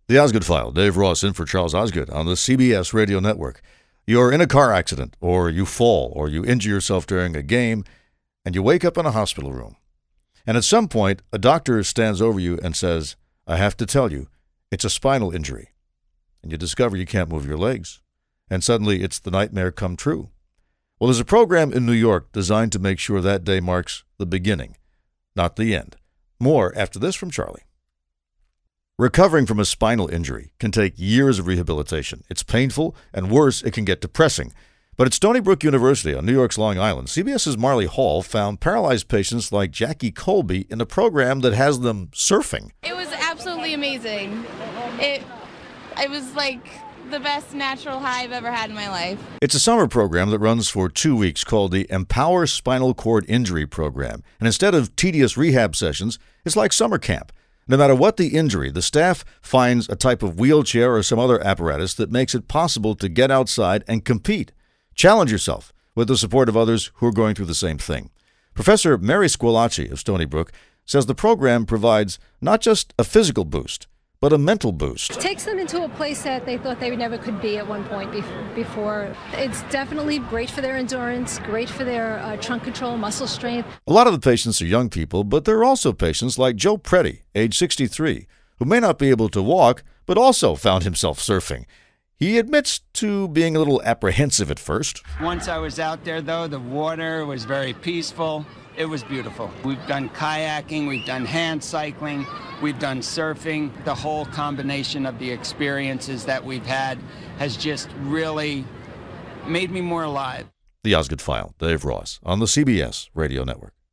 The Osgood File, Dave Ross in for Charles Osgood on the CBS Radio Network. You're in a car accident, or you fall, or you injure yourself during a game, and you wake up in a hospital room. And at some point, a doctor stands over you and says, "I have to tell you, it's a spinal injury." And you discover you can't move your legs. And suddenly, it's the nightmare come true. Well, there's a program in New York designed to make sure that day marks the beginning, not the end. More after this from Charlie. Recovering from a spinal injury can take years of rehabilitation. It's painful, and worse, it can get depressing. But at Stony Brook University on New York's Long Island, CBS's Marley Hall found paralyzed patients like Jackie Colby in a program that has them surfing. It was absolutely amazing. It was like the best natural high I've ever had in my life. It's a summer program that runs for 2 weeks called the Empower Spinal Cord Injury Program. And instead of tedious rehab sessions, it's like summer camp. No matter what the injury, the staff finds a type of wheelchair or some other apparatus that makes it possible to get outside and compete. Challenge yourself with the support of others who are going through the same thing. Professor Mary Squillace of Stony Brook says the program provides not just a physical boost, but a mental boost. It takes them into a place that they thought they never could be at one point before. It's definitely great for their endurance, great for their trunk control, muscle strength. A lot of the patients are young people, but there are also patients like Joe Preddy, age 63, who may not be able to walk, but also found himself surfing. He admits to being a little apprehensive at first. Once I was out there, though, the water was very peaceful. It was beautiful. We've done kayaking, we've done hand cycling, we've done surfing. The whole combination of the experiences that we've had has just really made me more alive. The Osgood File, Dave Ross on the CBS Radio Network.